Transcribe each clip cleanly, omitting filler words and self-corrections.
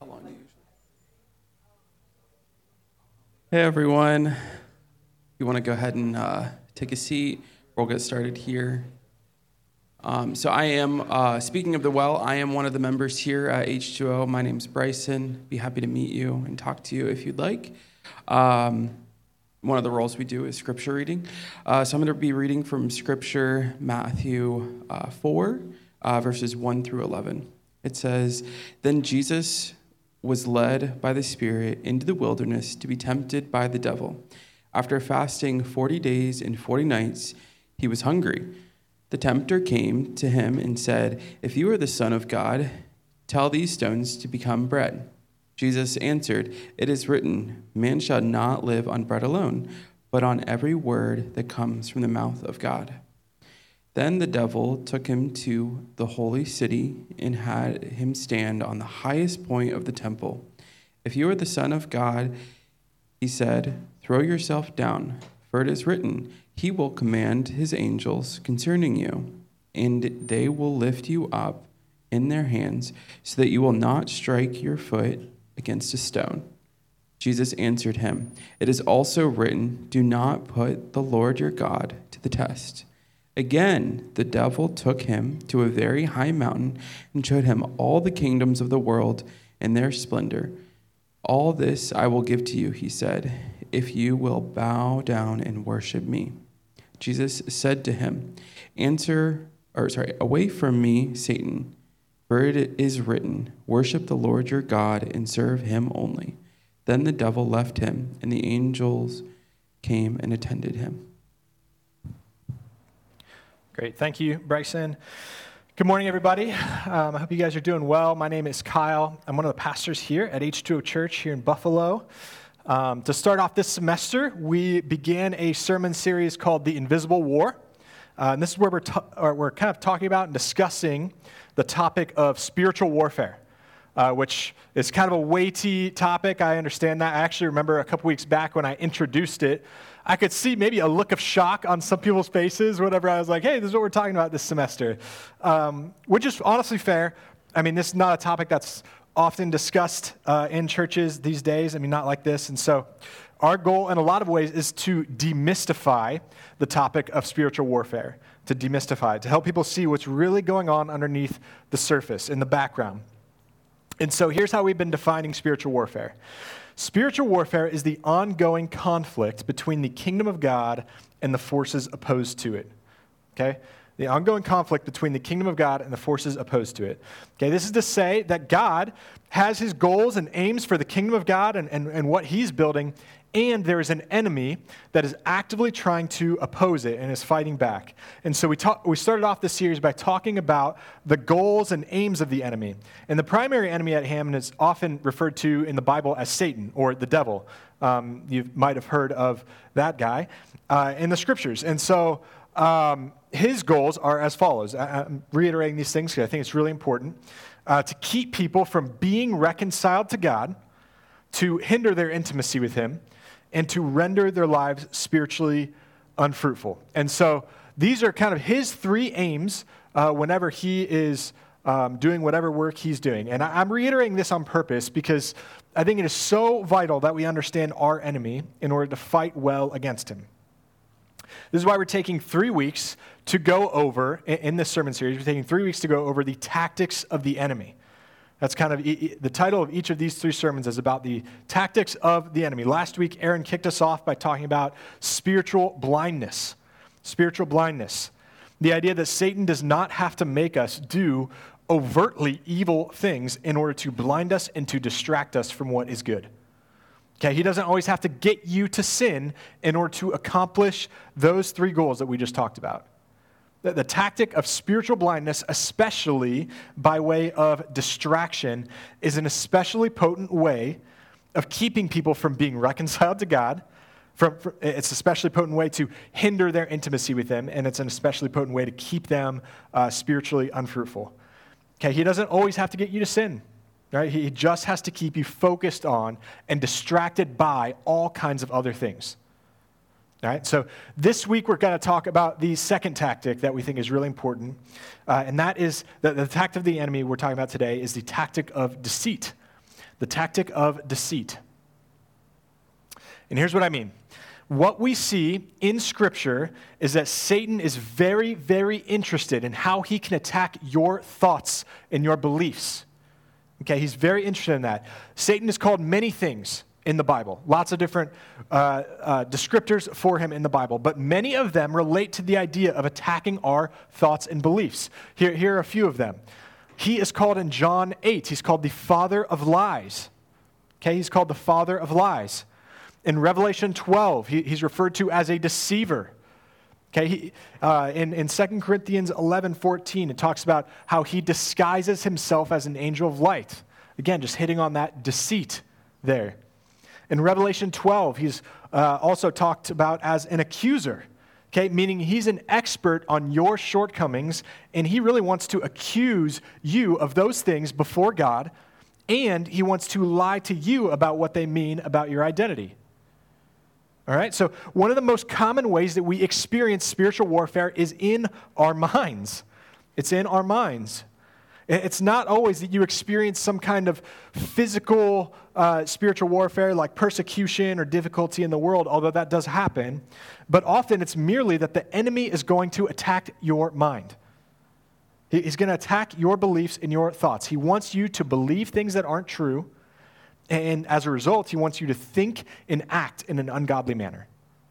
long do you usually? Hey everyone, you want to go ahead and take a seat? We'll get started here. So I am, speaking of the well, I am one of the members here at H2O. My name's Bryson. Be happy to meet you and talk to you if you'd like. One of the roles we do is scripture reading. So I'm going to be reading from Scripture, Matthew 4, verses 1 through 11. It says, "Then Jesus was led by the Spirit into the wilderness to be tempted by the devil. After fasting 40 days and 40 nights, he was hungry. The tempter came to him and said, 'If you are the Son of God, tell these stones to become bread.' Jesus answered, 'It is written, man shall not live on bread alone, but on every word that comes from the mouth of God.' Then the devil took him to the holy city and had him stand on the highest point of the temple. 'If you are the Son of God,' he said, 'throw yourself down, for it is written, he will command his angels concerning you, and they will lift you up in their hands, so that you will not strike your foot against a stone.' Jesus answered him, 'It is also written, do not put the Lord your God to the test.' Again, the devil took him to a very high mountain and showed him all the kingdoms of the world and their splendor. 'All this I will give to you,' he said, 'if you will bow down and worship me.' Jesus said to him, 'Away from me, Satan, for it is written, worship the Lord your God and serve him only.' Then the devil left him, and the angels came and attended him." Great. Thank you, Bryson. Good morning, everybody. I hope you guys are doing well. My name is Kyle. I'm one of the pastors here at H2O Church here in Buffalo. To start off this semester, we began a sermon series called The Invisible War. And this is where we're kind of talking about and discussing the topic of spiritual warfare, which is kind of a weighty topic. I understand that. I actually remember a couple weeks back when I introduced it, I could see maybe a look of shock on some people's faces whenever I was like, hey, this is what we're talking about this semester, which is honestly fair. I mean, this is not a topic that's often discussed in churches these days. I mean, not like this. And so our goal in a lot of ways is to demystify the topic of spiritual warfare, to demystify it, to help people see what's really going on underneath the surface, in the background. And so here's how we've been defining spiritual warfare. Spiritual warfare is the ongoing conflict between the kingdom of God and the forces opposed to it. Okay? The ongoing conflict between the kingdom of God and the forces opposed to it. Okay, this is to say that God has his goals and aims for the kingdom of God and what he's building, and there is an enemy that is actively trying to oppose it and is fighting back. And so we started off this series by talking about the goals and aims of the enemy. And the primary enemy at hand is often referred to in the Bible as Satan or the devil. You might have heard of that guy in the scriptures. And so his goals are as follows. I'm reiterating these things because I think it's really important. To keep people from being reconciled to God, to hinder their intimacy with him, and to render their lives spiritually unfruitful. And so these are kind of his three aims whenever he is doing whatever work he's doing. And I'm reiterating this on purpose because I think it is so vital that we understand our enemy in order to fight well against him. This is why we're taking 3 weeks to go over, in this sermon series, we're taking 3 weeks to go over the tactics of the enemy. That's kind of the title of each of these 3 sermons is about the tactics of the enemy. Last week, Aaron kicked us off by talking about spiritual blindness. Spiritual blindness. The idea that Satan does not have to make us do overtly evil things in order to blind us and to distract us from what is good. Okay, he doesn't always have to get you to sin in order to accomplish those 3 goals that we just talked about. The tactic of spiritual blindness, especially by way of distraction, is an especially potent way of keeping people from being reconciled to God. It's an especially potent way to hinder their intimacy with him, and it's an especially potent way to keep them spiritually unfruitful. Okay, he doesn't always have to get you to sin. Right? He just has to keep you focused on and distracted by all kinds of other things. All right, so this week we're going to talk about the second tactic that we think is really important, and that is the tactic of the enemy we're talking about today is the tactic of deceit. the tactic of deceit. And here's what I mean. What we see in Scripture is that Satan is very, very interested in how he can attack your thoughts and your beliefs. Okay, he's very interested in that. Satan is called many things in the Bible. Lots of different descriptors for him in the Bible, but many of them relate to the idea of attacking our thoughts and beliefs. Here are a few of them. He is called in John 8, he's called the father of lies. Okay, he's called the father of lies. In Revelation 12, he's referred to as a deceiver. Okay, in 2 Corinthians 11:14, it talks about how he disguises himself as an angel of light. Again, just hitting on that deceit there. In Revelation 12, he's also talked about as an accuser. Okay, meaning he's an expert on your shortcomings, and he really wants to accuse you of those things before God, and he wants to lie to you about what they mean about your identity. All right, so one of the most common ways that we experience spiritual warfare is in our minds. It's in our minds. It's not always that you experience some kind of physical spiritual warfare like persecution or difficulty in the world, although that does happen. But often it's merely that the enemy is going to attack your mind. He's going to attack your beliefs and your thoughts. He wants you to believe things that aren't true. And as a result, he wants you to think and act in an ungodly manner.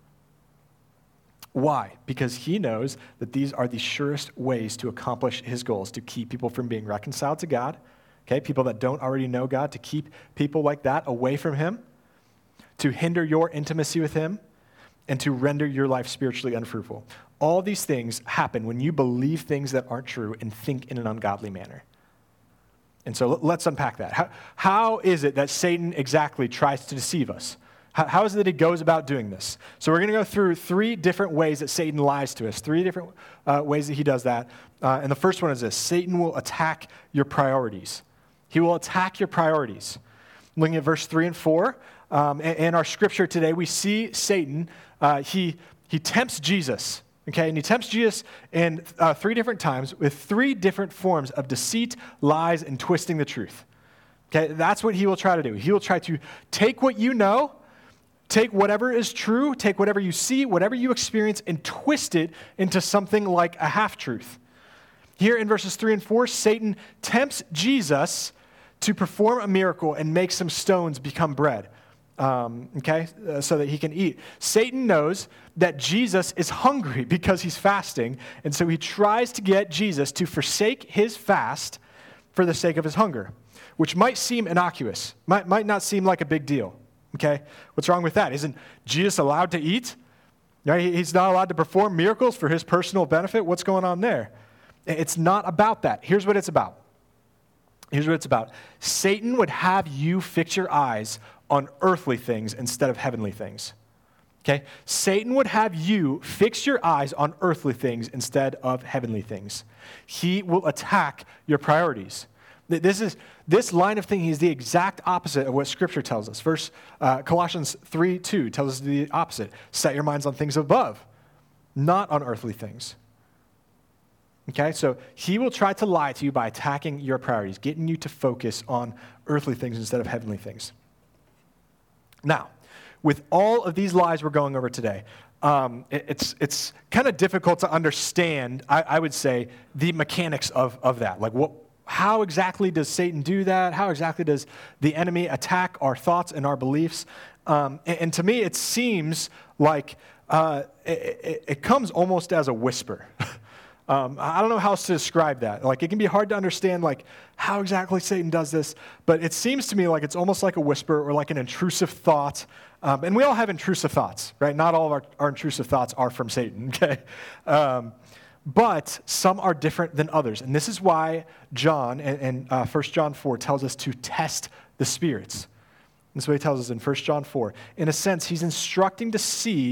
Why? Because he knows that these are the surest ways to accomplish his goals, to keep people from being reconciled to God, okay? People that don't already know God, to keep people like that away from him, to hinder your intimacy with him, and to render your life spiritually unfruitful. All these things happen when you believe things that aren't true and think in an ungodly manner. And so let's unpack that. How is it that Satan exactly tries to deceive us? How is it that he goes about doing this? So we're going to go through 3 different ways that Satan lies to us, 3 different ways that he does that. And the first one is this: Satan will attack your priorities. He will attack your priorities. Looking at verse 3 and 4, in our scripture today, we see Satan, he tempts Jesus. Okay, and he tempts Jesus in 3 different times with 3 different forms of deceit, lies, and twisting the truth. Okay, that's what he will try to do. He will try to take what you know, take whatever is true, take whatever you see, whatever you experience, and twist it into something like a half-truth. Here in verses 3 and 4, Satan tempts Jesus to perform a miracle and make some stones become bread. So that he can eat. Satan knows that Jesus is hungry because he's fasting, and so he tries to get Jesus to forsake his fast for the sake of his hunger, which might seem innocuous, might not seem like a big deal. Okay, what's wrong with that? Isn't Jesus allowed to eat? Right? He's not allowed to perform miracles for his personal benefit. What's going on there? It's not about that. Here's what it's about. Satan would have you fix your eyes on earthly things instead of heavenly things. Okay? Satan would have you fix your eyes on earthly things instead of heavenly things. He will attack your priorities. This line of thinking is the exact opposite of what Scripture tells us. Colossians 3:2 tells us the opposite. Set your minds on things above, not on earthly things. Okay, so he will try to lie to you by attacking your priorities, getting you to focus on earthly things instead of heavenly things. Now, with all of these lies we're going over today, it's kind of difficult to understand, I would say, the mechanics of that. Like, how exactly does Satan do that? How exactly does the enemy attack our thoughts and our beliefs? And to me, it seems like it comes almost as a whisper. I don't know how else to describe that. Like, it can be hard to understand, like, how exactly Satan does this, but it seems to me like it's almost like a whisper or like an intrusive thought. And we all have intrusive thoughts, right? Not all of our intrusive thoughts are from Satan, okay? But some are different than others. And this is why John, in 1 John 4, tells us to test the spirits. This is what he tells us in 1 John 4. In a sense, he's instructing us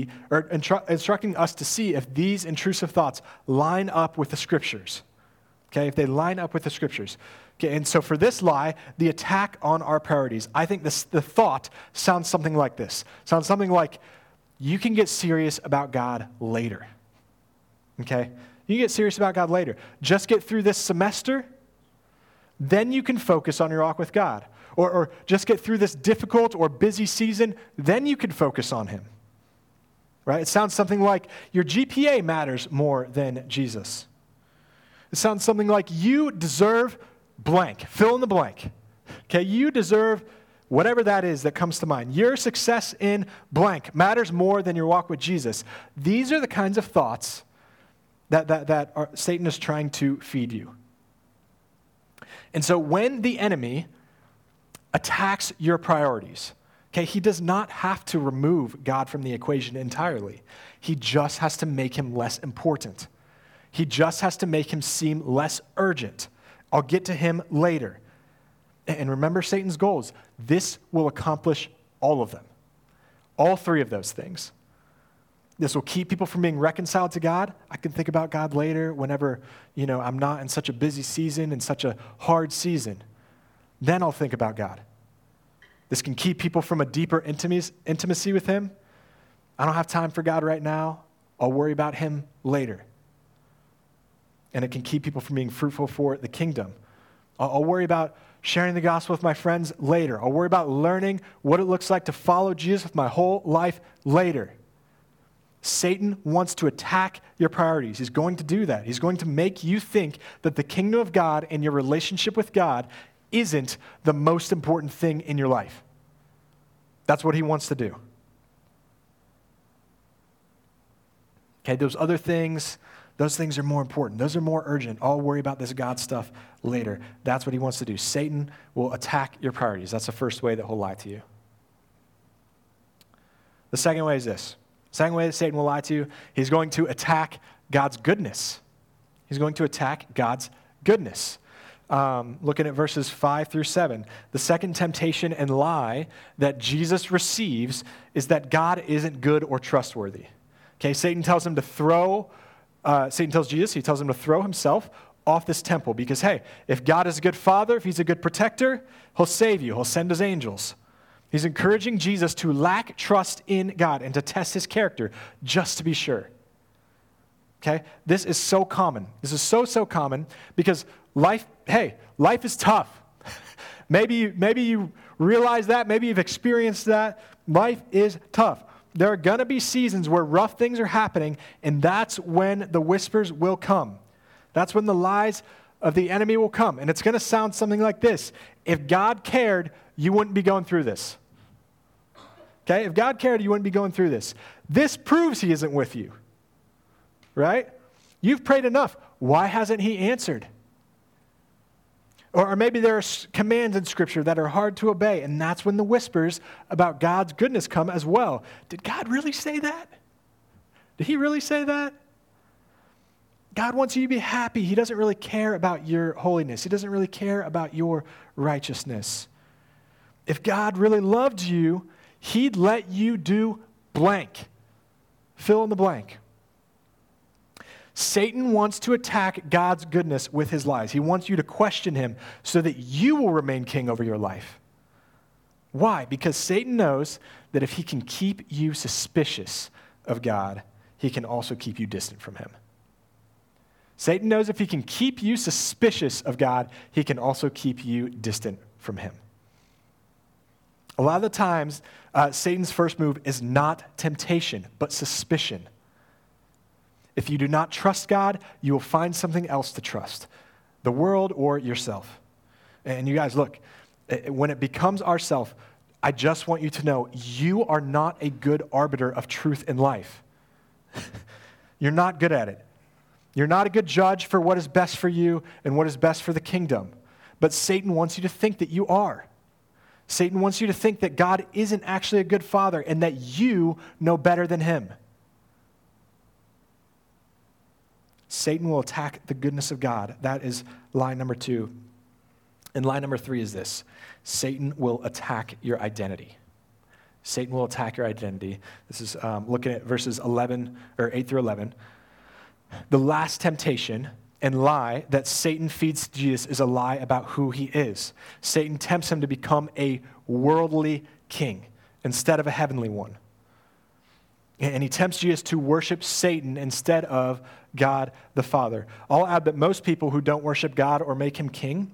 to see if these intrusive thoughts line up with the Scriptures. Okay, if they line up with the Scriptures. Okay, and so for this lie, the attack on our priorities, I think the thought sounds something like this. Sounds something like, you can get serious about God later. Okay? You can get serious about God later. Just get through this semester. then you can focus on your walk with God. Or just get through this difficult or busy season, then you can focus on him. Right? It sounds something like your GPA matters more than Jesus. It sounds something like you deserve blank, fill in the blank. Okay, you deserve whatever that is that comes to mind. Your success in blank matters more than your walk with Jesus. These are the kinds of thoughts that Satan is trying to feed you. And so when the enemy attacks your priorities, okay, he does not have to remove God from the equation entirely. He just has to make him less important. He just has to make him seem less urgent. I'll get to him later. And remember Satan's goals. This will accomplish all of them. All three of those things. This will keep people from being reconciled to God. I can think about God later whenever, I'm not in such a busy season, in such a hard season. Then I'll think about God. This can keep people from a deeper intimacy with him. I don't have time for God right now. I'll worry about him later. And it can keep people from being fruitful for the kingdom. I'll worry about sharing the gospel with my friends later. I'll worry about learning what it looks like to follow Jesus with my whole life later. Satan wants to attack your priorities. He's going to do that. He's going to make you think that the kingdom of God and your relationship with God isn't the most important thing in your life. That's what he wants to do. Okay, those other things, those things are more important. Those are more urgent. I'll worry about this God stuff later. That's what he wants to do. Satan will attack your priorities. That's the first way that he'll lie to you. The second way is this. The second way that Satan will lie to you, he's going to attack God's goodness. He's going to attack God's goodness. Looking at verses 5 through 7, the second temptation and lie that Jesus receives is that God isn't good or trustworthy. Okay, Satan tells Jesus, he tells him to throw himself off this temple because, hey, if God is a good father, if he's a good protector, he'll save you. He'll send his angels. He's encouraging Jesus to lack trust in God and to test his character just to be sure. Okay, this is so common. This is so common because life is tough. Maybe you realize that. Maybe you've experienced that. Life is tough. There are going to be seasons where rough things are happening, and that's when the whispers will come. That's when the lies of the enemy will come. And it's going to sound something like this. If God cared, you wouldn't be going through this. Okay? If God cared, you wouldn't be going through this. This proves he isn't with you. Right? You've prayed enough. Why hasn't he answered? Or maybe there are commands in Scripture that are hard to obey, and that's when the whispers about God's goodness come as well. Did God really say that? Did he really say that? God wants you to be happy. He doesn't really care about your holiness. He doesn't really care about your righteousness. If God really loved you, he'd let you do blank. Fill in the blank. Satan wants to attack God's goodness with his lies. He wants you to question him so that you will remain king over your life. Why? Because Satan knows that if he can keep you suspicious of God, he can also keep you distant from him. Satan knows if he can keep you suspicious of God, he can also keep you distant from him. A lot of the times, Satan's first move is not temptation, but suspicion. If you do not trust God, you will find something else to trust, the world or yourself. And you guys, look, when it becomes ourself, I just want you to know you are not a good arbiter of truth in life. You're not good at it. You're not a good judge for what is best for you and what is best for the kingdom. But Satan wants you to think that you are. Satan wants you to think that God isn't actually a good father and that you know better than him. Satan will attack the goodness of God. That is lie number 2. And lie number 3 is this. Satan will attack your identity. Satan will attack your identity. This is looking at verses 8 through 11. The last temptation and lie that Satan feeds to Jesus is a lie about who he is. Satan tempts him to become a worldly king instead of a heavenly one. And he tempts Jesus to worship Satan instead of God the Father. I'll add that most people who don't worship God or make him king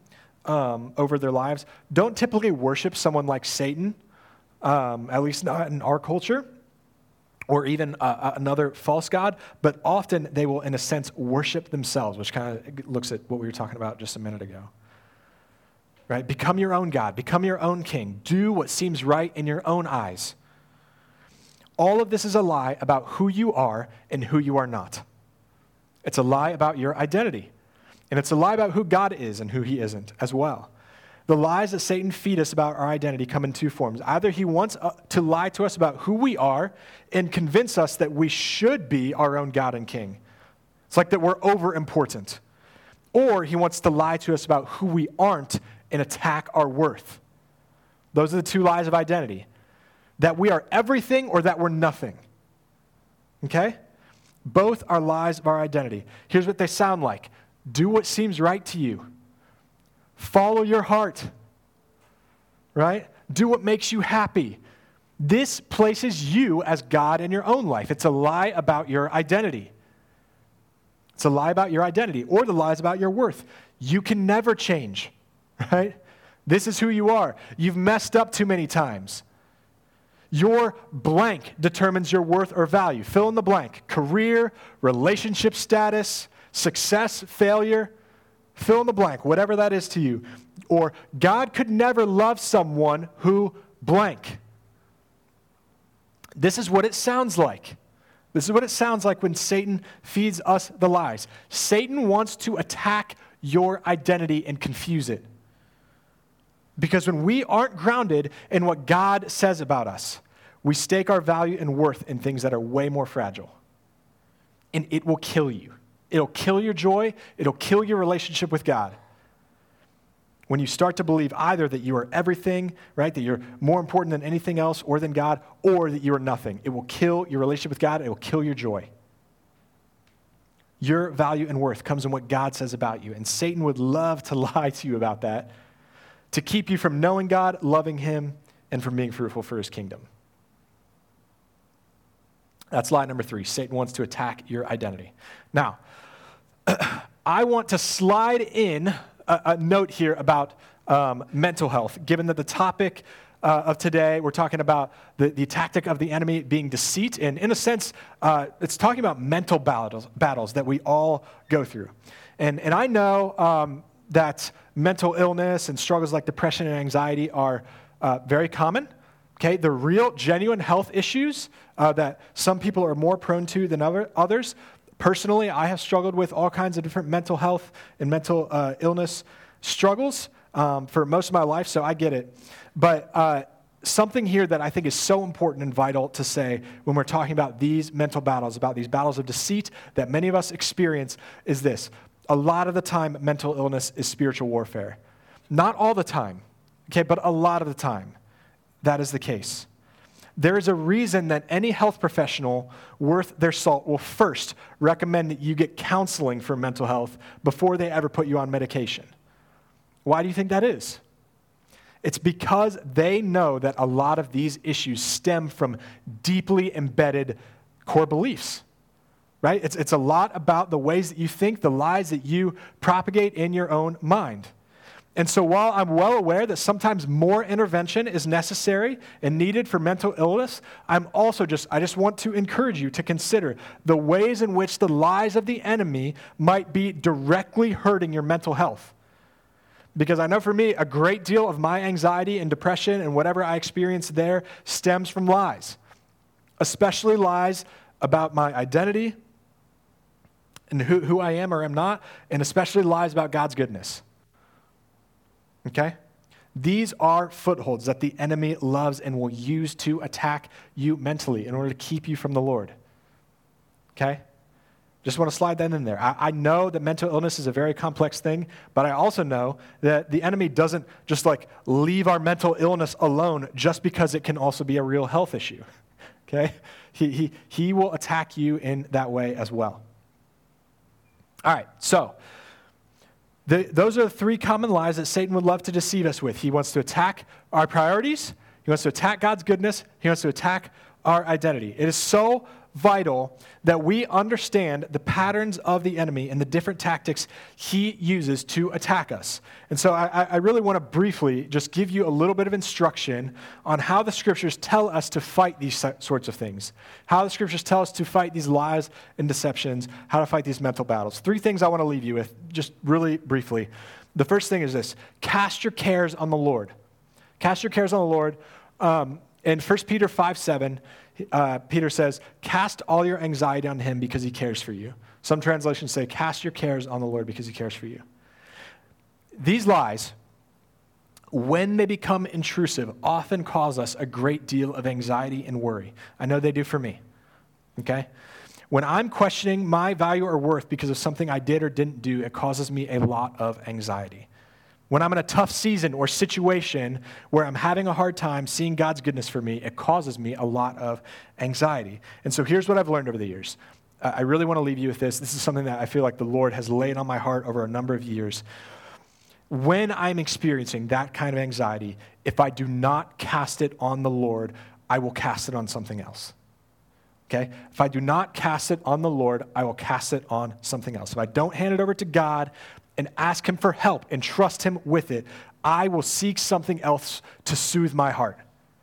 over their lives don't typically worship someone like Satan, at least not in our culture, or even another false god, but often they will, in a sense, worship themselves, which kind of looks at what we were talking about just a minute ago. Right? Become your own God. Become your own king. Do what seems right in your own eyes. All of this is a lie about who you are and who you are not. It's a lie about your identity. And it's a lie about who God is and who he isn't as well. The lies that Satan feeds us about our identity come in two forms. Either he wants to lie to us about who we are and convince us that we should be our own God and king. It's like that we're over important. Or he wants to lie to us about who we aren't and attack our worth. Those are the two lies of identity. That we are everything or that we're nothing. Okay? Both are lies of our identity. Here's what they sound like. Do what seems right to you. Follow your heart. Right? Do what makes you happy. This places you as God in your own life. It's a lie about your identity. It's a lie about your identity or the lies about your worth. You can never change. Right? This is who you are. You've messed up too many times. Your blank determines your worth or value. Fill in the blank. Career, relationship status, success, failure. Fill in the blank, whatever that is to you. Or God could never love someone who blank. This is what it sounds like. This is what it sounds like when Satan feeds us the lies. Satan wants to attack your identity and confuse it. Because when we aren't grounded in what God says about us, we stake our value and worth in things that are way more fragile. And it will kill you. It'll kill your joy. It'll kill your relationship with God. When you start to believe either that you are everything, right, that you're more important than anything else or than God, or that you are nothing. It will kill your relationship with God. It will kill your joy. Your value and worth comes in what God says about you. And Satan would love to lie to you about that, to keep you from knowing God, loving him, and from being fruitful for his kingdom. That's lie number 3. Satan wants to attack your identity. Now, I want to slide in a note here about mental health, given that the topic of today, we're talking about the tactic of the enemy being deceit. And in a sense, it's talking about mental battles that we all go through. And I know that mental illness and struggles like depression and anxiety are very common. Okay, the real, genuine health issues that some people are more prone to than others. Personally, I have struggled with all kinds of different mental health and mental illness struggles for most of my life, so I get it. But something here that I think is so important and vital to say when we're talking about these mental battles, about these battles of deceit that many of us experience, is this. A lot of the time, mental illness is spiritual warfare. Not all the time, okay, but a lot of the time, that is the case. There is a reason that any health professional worth their salt will first recommend that you get counseling for mental health before they ever put you on medication. Why do you think that is? It's because they know that a lot of these issues stem from deeply embedded core beliefs, right? It's a lot about the ways that you think, the lies that you propagate in your own mind. And so while I'm well aware that sometimes more intervention is necessary and needed for mental illness, I just want to encourage you to consider the ways in which the lies of the enemy might be directly hurting your mental health. Because I know for me, a great deal of my anxiety and depression and whatever I experience there stems from lies, especially lies about my identity and who I am or am not, and especially lies about God's goodness. Okay? These are footholds that the enemy loves and will use to attack you mentally in order to keep you from the Lord. Okay? Just want to slide that in there. I know that mental illness is a very complex thing, but I also know that the enemy doesn't just leave our mental illness alone just because it can also be a real health issue. Okay? He will attack you in that way as well. All right, so those are the 3 common lies that Satan would love to deceive us with. He wants to attack our priorities. He wants to attack God's goodness. He wants to attack our identity. It is so vital that we understand the patterns of the enemy and the different tactics he uses to attack us. And so I really want to briefly just give you a little bit of instruction on how the scriptures tell us to fight these sorts of things, how the scriptures tell us to fight these lies and deceptions, how to fight these mental battles. 3 things I want to leave you with, just really briefly. The first thing is this: cast your cares on the Lord. Cast your cares on the Lord. In 1 Peter 5:7, Peter says, cast all your anxiety on him because he cares for you. Some translations say, cast your cares on the Lord because he cares for you. These lies, when they become intrusive, often cause us a great deal of anxiety and worry. I know they do for me, okay? When I'm questioning my value or worth because of something I did or didn't do, it causes me a lot of anxiety. When I'm in a tough season or situation where I'm having a hard time seeing God's goodness for me, it causes me a lot of anxiety. And so here's what I've learned over the years. I really want to leave you with this. This is something that I feel like the Lord has laid on my heart over a number of years. When I'm experiencing that kind of anxiety, if I do not cast it on the Lord, I will cast it on something else. Okay? If I do not cast it on the Lord, I will cast it on something else. If I don't hand it over to God and ask him for help and trust him with it, I will seek something else to soothe my heart.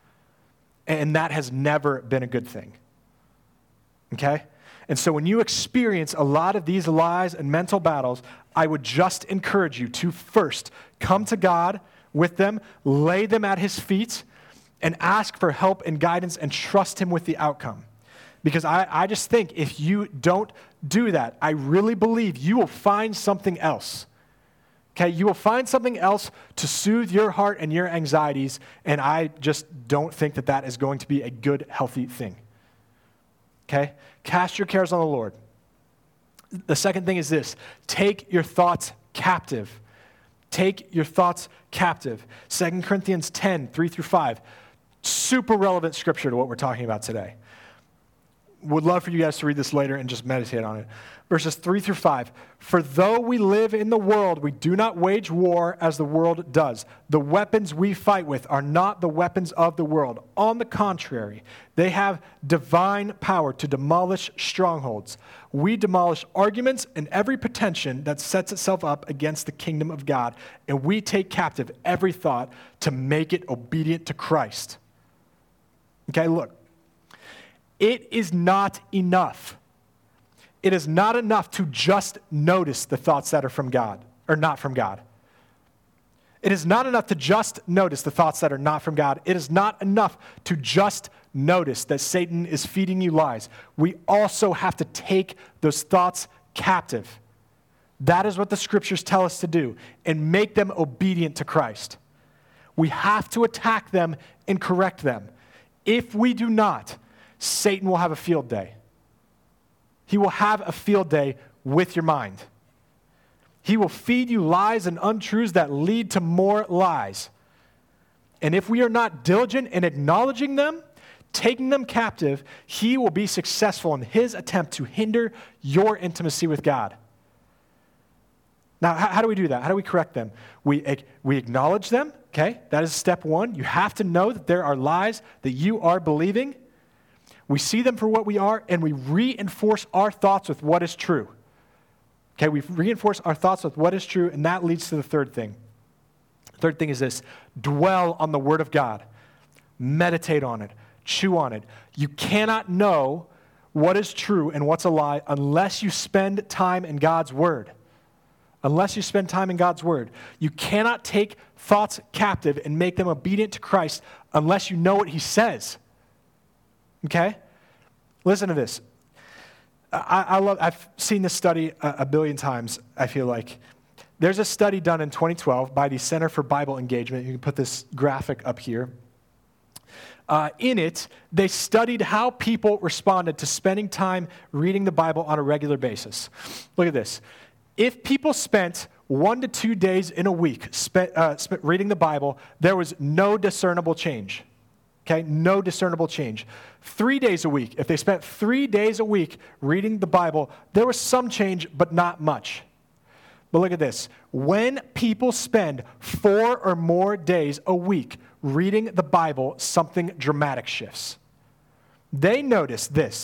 And that has never been a good thing. Okay? And so when you experience a lot of these lies and mental battles, I would just encourage you to first come to God with them, lay them at his feet, and ask for help and guidance and trust him with the outcome. Because I just think if you don't do that, I really believe you will find something else. Okay, you will find something else to soothe your heart and your anxieties, and I just don't think that that is going to be a good, healthy thing. Okay? Cast your cares on the Lord. The second thing is this: take your thoughts captive. Take your thoughts captive. 2 Corinthians 10, 3-5. Super relevant scripture to what we're talking about today. Would love for you guys to read this later and just meditate on it. Verses 3-5. For though we live in the world, we do not wage war as the world does. The weapons we fight with are not the weapons of the world. On the contrary, they have divine power to demolish strongholds. We demolish arguments and every pretension that sets itself up against the kingdom of God, and we take captive every thought to make it obedient to Christ. Okay, look. It is not enough. It is not enough to just notice the thoughts that are from God or not from God. It is not enough to just notice the thoughts that are not from God. It is not enough to just notice that Satan is feeding you lies. We also have to take those thoughts captive. That is what the scriptures tell us to do, and make them obedient to Christ. We have to attack them and correct them. If we do not, Satan will have a field day. He will have a field day with your mind. He will feed you lies and untruths that lead to more lies. And if we are not diligent in acknowledging them, taking them captive, he will be successful in his attempt to hinder your intimacy with God. Now, how do we do that? How do we correct them? We acknowledge them, okay? That is step one. You have to know that there are lies that you are believing. We see them for what we are, and we reinforce our thoughts with what is true. Okay, we reinforce our thoughts with what is true, and that leads to the third thing. The third thing is this: dwell on the Word of God. Meditate on it. Chew on it. You cannot know what is true and what's a lie unless you spend time in God's Word. Unless you spend time in God's Word. You cannot take thoughts captive and make them obedient to Christ unless you know what He says. Okay? Listen to this. I've seen this study a billion times, I feel like. There's a study done in 2012 by the Center for Bible Engagement. You can put this graphic up here. In it, they studied how people responded to spending time reading the Bible on a regular basis. Look at this. If people spent 1 to 2 days in a week spent reading the Bible, there was no discernible change. Okay, no discernible change. 3 days a week, if they spent 3 days a week reading the Bible, there was some change, but not much. But look at this. When people spend 4 or more days a week reading the Bible, something dramatic shifts. They notice this.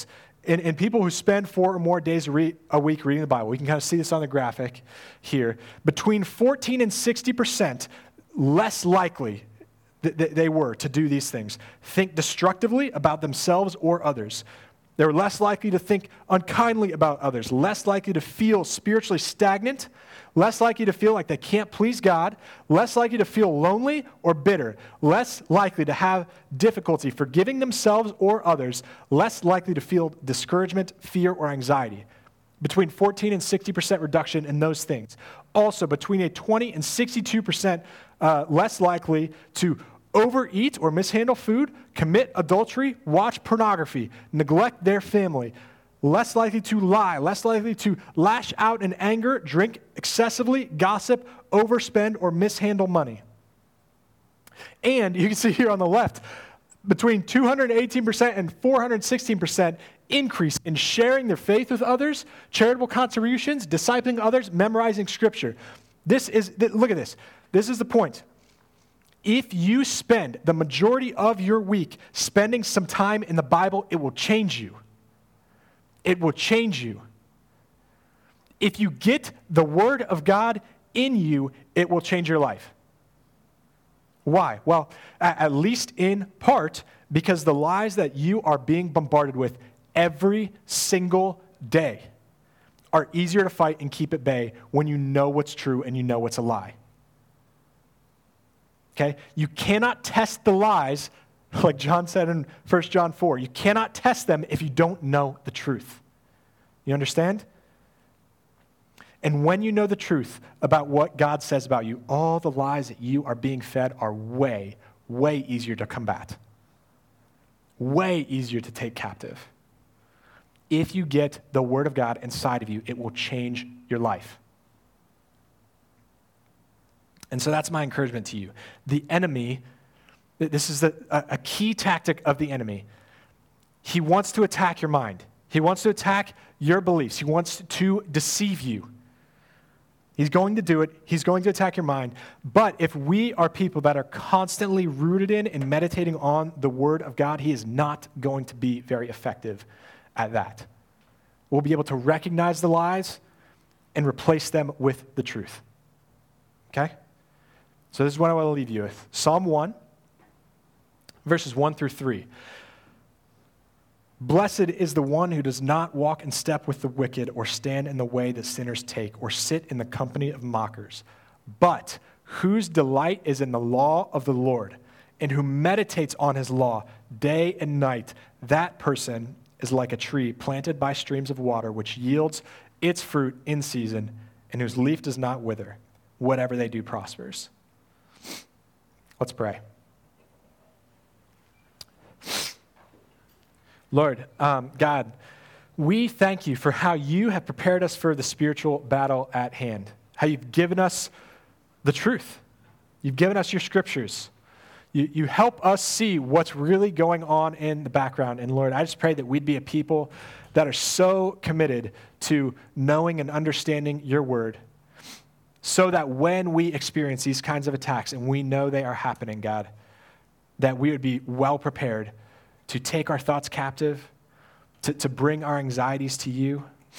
in people who spend 4 or more days a week reading the Bible, we can kind of see this on the graphic here, between 14 and 60% less likely they were to do these things. Think destructively about themselves or others. They were less likely to think unkindly about others, less likely to feel spiritually stagnant, less likely to feel like they can't please God, less likely to feel lonely or bitter, less likely to have difficulty forgiving themselves or others, less likely to feel discouragement, fear, or anxiety. Between 14 and 60% reduction in those things. Also, between a 20 and 62% less likely to overeat or mishandle food, commit adultery, watch pornography, neglect their family, less likely to lie, less likely to lash out in anger, drink excessively, gossip, overspend, or mishandle money. And you can see here on the left, between 218% and 416% increase in sharing their faith with others, charitable contributions, discipling others, memorizing scripture. Look at this. This is the point. If you spend the majority of your week spending some time in the Bible, it will change you. It will change you. If you get the Word of God in you, it will change your life. Why? Well, at least in part, because the lies that you are being bombarded with every single day are easier to fight and keep at bay when you know what's true and you know what's a lie. Okay? You cannot test the lies, like John said in 1 John 4. You cannot test them if you don't know the truth. You understand? And when you know the truth about what God says about you, all the lies that you are being fed are way, way easier to combat. Way easier to take captive. If you get the Word of God inside of you, it will change your life. And so that's my encouragement to you. The enemy, this is a key tactic of the enemy. He wants to attack your mind. He wants to attack your beliefs. He wants to deceive you. He's going to do it. He's going to attack your mind. But if we are people that are constantly rooted in and meditating on the Word of God, he is not going to be very effective at that. We'll be able to recognize the lies and replace them with the truth. Okay? So this is what I want to leave you with. Psalm 1, verses 1 through 3. Blessed is the one who does not walk in step with the wicked, or stand in the way that sinners take, or sit in the company of mockers, but whose delight is in the law of the Lord, and who meditates on his law day and night. That person is like a tree planted by streams of water, which yields its fruit in season, and whose leaf does not wither. Whatever they do prospers. Let's pray. Lord, God, we thank you for how you have prepared us for the spiritual battle at hand, how you've given us the truth. You've given us your scriptures. You help us see what's really going on in the background. And Lord, I just pray that we'd be a people that are so committed to knowing and understanding your word, so that when we experience these kinds of attacks and we know they are happening, God, that we would be well prepared to take our thoughts captive, to bring our anxieties to you.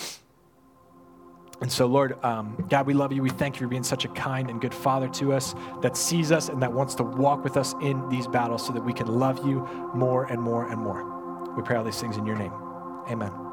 And so, Lord, God, we love you. We thank you for being such a kind and good Father to us, that sees us and that wants to walk with us in these battles so that we can love you more and more and more. We pray all these things in your name. Amen.